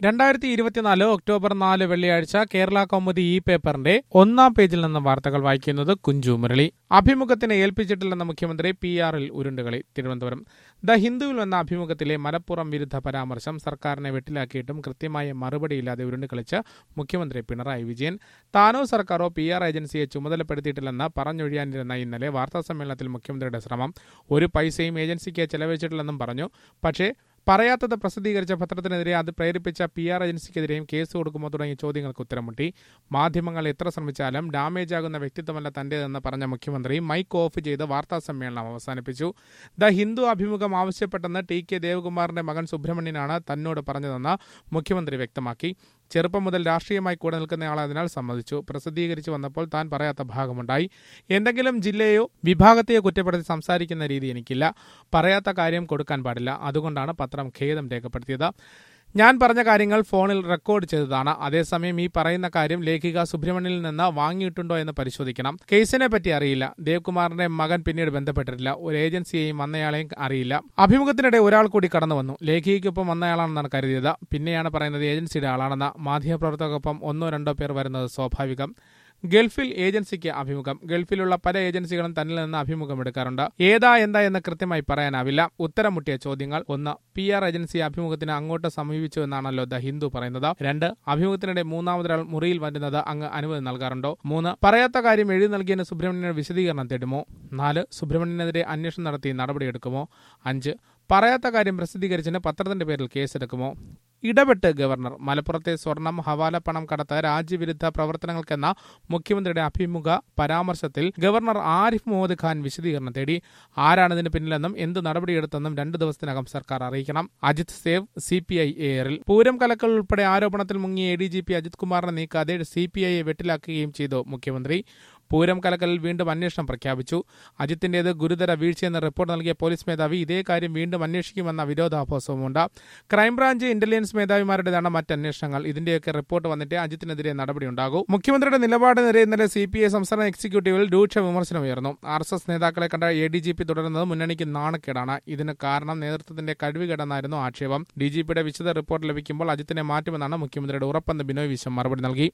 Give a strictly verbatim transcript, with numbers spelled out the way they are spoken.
രണ്ടായിരത്തി ഇരുപത്തിനാല് ഒക്ടോബർ നാല് വെള്ളിയാഴ്ച കേരള കൗമുദി ഇ പേപ്പറിന്റെ ഒന്നാം പേജിൽ നിന്ന് വാർത്തകൾ വായിക്കുന്നത് കുഞ്ചു മുരളി. അഭിമുഖത്തിന് ഏൽപ്പിച്ചിട്ടില്ലെന്ന മുഖ്യമന്ത്രി പി ആറിൽ ഉരുണ്ടുകളി. തിരുവനന്തപുരം. ദ ഹിന്ദുവിൽ വന്ന അഭിമുഖത്തിലെ മലപ്പുറം വിരുദ്ധ പരാമർശം സർക്കാരിനെ വെട്ടിലാക്കിയിട്ടും കൃത്യമായ മറുപടിയില്ലാതെ ഉരുണ്ടുകളിച്ച് മുഖ്യമന്ത്രി പിണറായി വിജയൻ. താനോ സർക്കാരോ പി ആർ ഏജൻസിയെ ചുമതലപ്പെടുത്തിയിട്ടില്ലെന്ന് പറഞ്ഞൊഴിയാനിരുന്ന ഇന്നലെ വാർത്താസമ്മേളനത്തിൽ മുഖ്യമന്ത്രിയുടെ ശ്രമം ഒരു പൈസയും ഏജൻസിക്ക് ചെലവഴിച്ചിട്ടില്ലെന്നും പറഞ്ഞു. പക്ഷേ പറയാത്തത് പ്രസിദ്ധീകരിച്ച പത്രത്തിനെതിരെ അത് പ്രേരിപ്പിച്ച പി ആർ ഏജൻസിക്കെതിരെയും കേസ് കൊടുക്കുമോ തുടങ്ങിയ ചോദ്യങ്ങൾക്ക് ഉത്തരം മുട്ടി. മാധ്യമങ്ങൾ എത്ര ശ്രമിച്ചാലും ഡാമേജ് ആകുന്ന വ്യക്തിത്വമല്ല തന്റേതെന്ന് പറഞ്ഞ മുഖ്യമന്ത്രി മൈക്ക് ഓഫ് ചെയ്ത് വാർത്താസമ്മേളനം അവസാനിപ്പിച്ചു. ദ ഹിന്ദു അഭിമുഖം ആവശ്യപ്പെട്ടെന്ന് ടി കെ ദേവകുമാറിന്റെ മകൻ സുബ്രഹ്മണ്യനാണ് തന്നോട് പറഞ്ഞതെന്ന് മുഖ്യമന്ത്രി വ്യക്തമാക്കി. ചെറുപ്പം മുതൽ രാഷ്ട്രീയമായി കൂടെ നിൽക്കുന്നയാളതിനാൽ സമ്മതിച്ചു. പ്രസിദ്ധീകരിച്ചു വന്നപ്പോൾ താൻ പറയാത്ത ഭാഗമുണ്ടായി. എന്തെങ്കിലും ജില്ലയോ വിഭാഗത്തെയോ കുറ്റപ്പെടുത്തി സംസാരിക്കുന്ന രീതി എനിക്കില്ല. പറയാത്ത കാര്യം കൊടുക്കാൻ പാടില്ല. അതുകൊണ്ടാണ് പത്രം ഖേദം രേഖപ്പെടുത്തിയത്. ഞാൻ പറഞ്ഞ കാര്യങ്ങൾ ഫോണിൽ റെക്കോർഡ് ചെയ്തതാണ്. അതേസമയം ഈ പറയുന്ന കാര്യം ലേഖിക സുബ്രഹ്മണ്യനിൽ നിന്ന് വാങ്ങിയിട്ടുണ്ടോ എന്ന് പരിശോധിക്കണം. കേസിനെ പറ്റി അറിയില്ല. ദേവകുമാറിന്റെ മകൻ പിന്നീട് ബന്ധപ്പെട്ടിട്ടില്ല. ഒരു ഏജൻസിയെയും വന്നയാളെയും അറിയില്ല. അഭിമുഖത്തിനിടെ ഒരാൾ കൂടി കടന്നു വന്നു. ലേഖികയ്ക്കൊപ്പം വന്നയാളാണെന്നാണ് കരുതിയത്. പിന്നെയാണ് പറയുന്നത് ഏജൻസിയുടെ ആളാണെന്ന്. മാധ്യമപ്രവർത്തകർക്കൊപ്പം ഒന്നോ രണ്ടോ പേർ വരുന്നത് സ്വാഭാവികം. ഗൾഫിൽ ഏജൻസിക്ക് അഭിമുഖം. ഗൾഫിലുള്ള പല ഏജൻസികളും തന്നിൽ നിന്ന് അഭിമുഖം എടുക്കാറുണ്ട്. ഏതാ എന്താ എന്ന് കൃത്യമായി പറയാനാവില്ല. ഉത്തരം മുട്ടിയ ചോദ്യങ്ങൾ: ഒന്ന്, പി ആർ ഏജൻസി അഭിമുഖത്തിന് അങ്ങോട്ട് സമീപിച്ചു എന്നാണല്ലോ ദ ഹിന്ദു പറയുന്നത്. രണ്ട്, അഭിമുഖത്തിനിടെ മൂന്നാമതൊരാൾ മുറിയിൽ വരുന്നത് അങ്ങ് അനുമതി നൽകാറുണ്ടോ? മൂന്ന്, പറയാത്ത കാര്യം എഴുതി നൽകിയതിന് സുബ്രഹ്മണ്യന് വിശദീകരണം തേടുമോ? നാല്, സുബ്രഹ്മണ്യനെതിരെ അന്വേഷണം നടത്തി നടപടിയെടുക്കുമോ? അഞ്ച്, പറയാത്ത കാര്യം പ്രസിദ്ധീകരിച്ചതിന് പത്രത്തിന്റെ പേരിൽ കേസെടുക്കുമോ? ഇടപെട്ട് ഗവർണർ. മലപ്പുറത്തെ സ്വർണം ഹവാല പണം കടത്ത് രാജ്യവിരുദ്ധ പ്രവർത്തനങ്ങൾക്കെന്ന മുഖ്യമന്ത്രിയുടെ അഭിമുഖ പരാമർശത്തിൽ ഗവർണർ ആരിഫ് മുഹമ്മദ് ഖാൻ വിശദീകരണം തേടി. ആരാണിതിന് പിന്നിലെന്നും എന്ത് നടപടിയെടുത്തെന്നും രണ്ടു ദിവസത്തിനകം സർക്കാർ അറിയിക്കണം. Ajith save C P I എയറിൽ. പൂരം കലക്കൽ ഉൾപ്പെടെ ആരോപണത്തിൽ മുങ്ങിയ A D G P Ajith കുമാറിനെ നീക്കാതെ സി പി ഐയെ വെട്ടിലാക്കുകയും ചെയ്തു മുഖ്യമന്ത്രി. പൂരം കലക്കലിൽ വീണ്ടും അന്വേഷണം പ്രഖ്യാപിച്ചു. അജിത്തിന്റേത് ഗുരുതര വീഴ്ചയെന്ന് റിപ്പോർട്ട് നൽകിയ പോലീസ് മേധാവി ഇതേ കാര്യം വീണ്ടും അന്വേഷിക്കുമെന്ന വിരോധാഭാസവുമുണ്ട്. Crime branch, intelligence മേധാവിമാരുടേതാണ് മറ്റന്വേഷണങ്ങൾ. ഇതിന്റെയൊക്കെ റിപ്പോർട്ട് വന്നിട്ട് അജിത്തിനെതിരെ നടപടിയുണ്ടാകൂ. മുഖ്യമന്ത്രിയുടെ നിലപാടിനെതിരെ ഇന്നലെ സി പി ഐ സംസ്ഥാന എക്സിക്യൂട്ടീവിൽ രൂക്ഷ വിമർശനമുയർന്നു. ആർ എസ് എസ് നേതാക്കളെ കണ്ട എ ഡി ജി പി തുടരുന്നത് മുന്നണിക്ക് നാണക്കേടാണ്. ഇതിന് കാരണം നേതൃത്വത്തിന്റെ കഴിവുകേടെന്നായിരുന്നു ആക്ഷേപം. ഡി ജി പിയുടെ വിശദ റിപ്പോർട്ട് ലഭിക്കുമ്പോൾ അജിത്തിനെ മാറ്റുമെന്നാണ് മുഖ്യമന്ത്രിയുടെ ഉറപ്പെന്ന് ബിനോയ് വിശ്വം മറുപടി നൽകി.